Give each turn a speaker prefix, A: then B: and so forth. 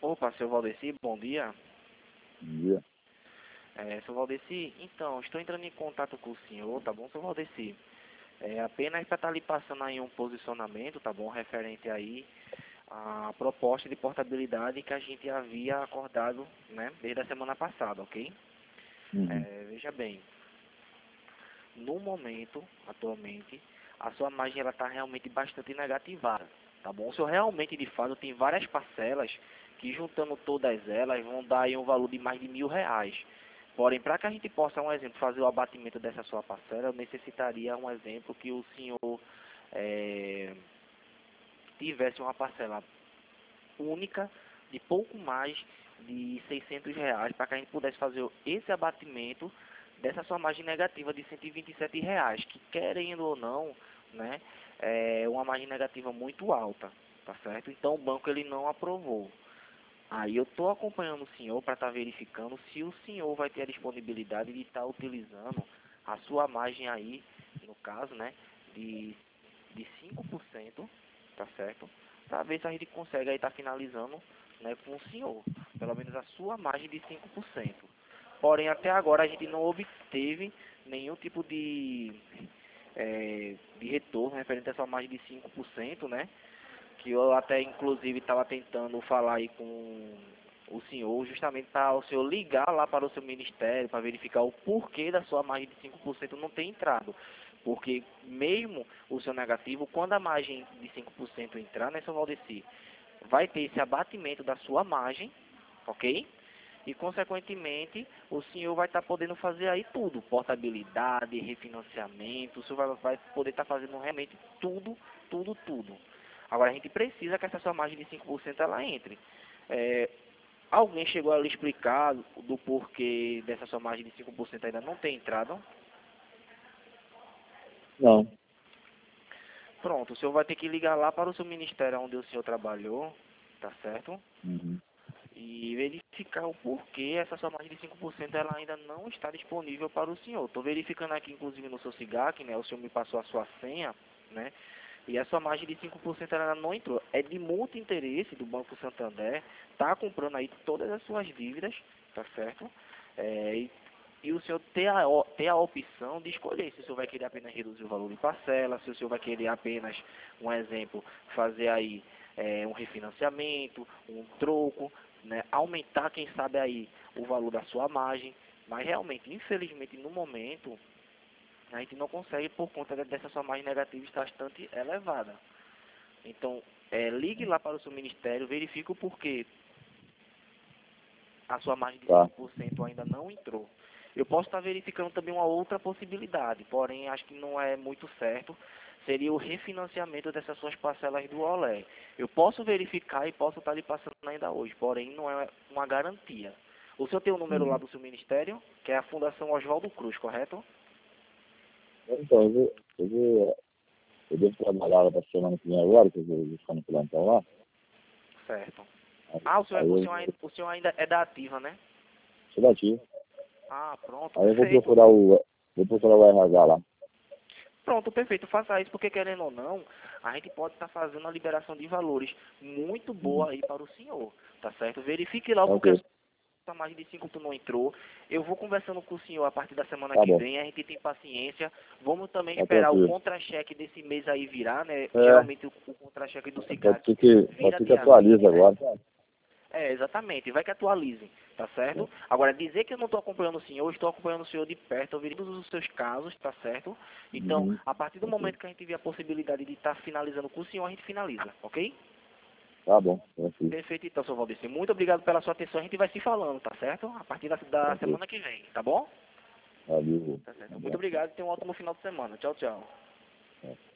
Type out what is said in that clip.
A: Opa, seu Valdeci, bom dia.
B: Bom dia.
A: Seu Valdeci, então, estou entrando em contato com o senhor, tá bom, seu Valdeci? Apenas para estar lhe passando aí um posicionamento, tá bom, referente aí à proposta de portabilidade que a gente havia acordado, né, desde a semana passada, ok?
B: Uhum.
A: Veja bem, no momento, atualmente, a sua margem ela está realmente bastante negativada, tá bom? O senhor realmente, de fato, tem várias parcelas que, juntando todas elas, vão dar aí um valor de mais de R$ 1.000. Porém, para que a gente possa, um exemplo, fazer o abatimento dessa sua parcela, eu necessitaria, um exemplo, que o senhor tivesse uma parcela única de pouco mais de R$ 600, para que a gente pudesse fazer esse abatimento dessa sua margem negativa de R$ 127, que, querendo ou não, né, é uma margem negativa muito alta, tá certo? Então o banco ele não aprovou. Aí eu estou acompanhando o senhor para estar verificando se o senhor vai ter a disponibilidade de estar utilizando a sua margem aí, no caso, né, de 5%, tá certo? Para ver se a gente consegue aí estar finalizando, né, com o senhor, pelo menos a sua margem de 5%. Porém, até agora a gente não obteve nenhum tipo de retorno referente a essa margem de 5%, né? Que eu até inclusive estava tentando falar aí com o senhor, justamente para o senhor ligar lá para o seu ministério, para verificar o porquê da sua margem de 5% não ter entrado. Porque mesmo o seu negativo, quando a margem de 5% entrar, né, seu Valdeci, vai ter esse abatimento da sua margem, ok? E, consequentemente, o senhor vai estar podendo fazer aí tudo, portabilidade, refinanciamento, o senhor vai poder estar fazendo realmente tudo, tudo, tudo. Agora, a gente precisa que essa sua margem de 5% ela entre. Alguém chegou a lhe explicar do porquê dessa sua margem de 5% ainda não ter entrado?
B: Não.
A: Pronto, o senhor vai ter que ligar lá para o seu ministério onde o senhor trabalhou, tá certo?
B: Uhum.
A: E verificar o porquê essa sua margem de 5% ela ainda não está disponível para o senhor. Estou verificando aqui, inclusive, no seu SIGAC, né? O senhor me passou a sua senha, né? E a sua margem de 5% ela não entrou. É de muito interesse do Banco Santander, tá comprando aí todas as suas dívidas, tá certo? E o senhor ter a opção de escolher se o senhor vai querer apenas reduzir o valor de parcela, se o senhor vai querer apenas, um exemplo, fazer aí um refinanciamento, um troco, né? Aumentar, quem sabe aí, o valor da sua margem. Mas realmente, infelizmente, no momento, a gente não consegue por conta dessa sua margem negativa estar bastante elevada. Então, ligue lá para o seu ministério, verifique o porquê a sua margem de
B: Tá.
A: 5% ainda não entrou. Eu posso estar verificando também uma outra possibilidade, porém acho que não é muito certo, seria o refinanciamento dessas suas parcelas do OLE. Eu posso verificar e posso estar lhe passando ainda hoje, porém não é uma garantia. O senhor tem o número lá
B: Uhum.
A: do seu ministério, que é a Fundação Oswaldo Cruz, correto?
B: Então, eu devo trabalhar lá para semana que vem agora, que eu vou ficar no plantão lá.
A: Certo.
B: Aí,
A: Ah,
B: aí eu
A: o senhor ainda é da ativa, né?
B: sou daqui.
A: Ah, pronto,
B: Aí eu
A: perfeito.
B: vou procurar o RH lá.
A: Pronto, perfeito. Faça isso porque, querendo ou não, a gente pode estar fazendo uma liberação de valores muito
B: Uhum.
A: boa aí para o senhor, tá certo? Verifique lá porque a
B: Ok.
A: sua margem de 5 não entrou. Eu vou conversando com o senhor a partir da semana
B: Tá
A: que
B: bom.
A: vem, a gente tem paciência. Vamos também
B: Tá
A: esperar o
B: tranquilo.
A: contra-cheque desse mês aí virar, né?
B: É,
A: Geralmente o contra-cheque do
B: pode
A: SIGAC
B: ser que, pode
A: vira
B: ser que
A: dia 20,
B: atualize
A: né?
B: agora.
A: Exatamente, vai que atualizem, tá certo? Agora, dizer que eu não estou acompanhando o senhor, eu estou acompanhando o senhor de perto, eu vi todos os seus casos, tá certo? Então,
B: Uhum.
A: a partir do
B: Ok.
A: momento que a gente tiver a possibilidade de estar finalizando com o senhor, a gente finaliza, ok?
B: Tá bom, tranquilo.
A: Perfeito, então, senhor Valdeci. Muito obrigado pela sua atenção, a gente vai se falando, tá certo? A partir da
B: Tranquilo.
A: semana que vem, tá bom?
B: Valeu.
A: Tá
B: Um
A: certo. Muito
B: abraço.
A: obrigado e tenha um ótimo final de semana. Tchau, tchau.
B: É.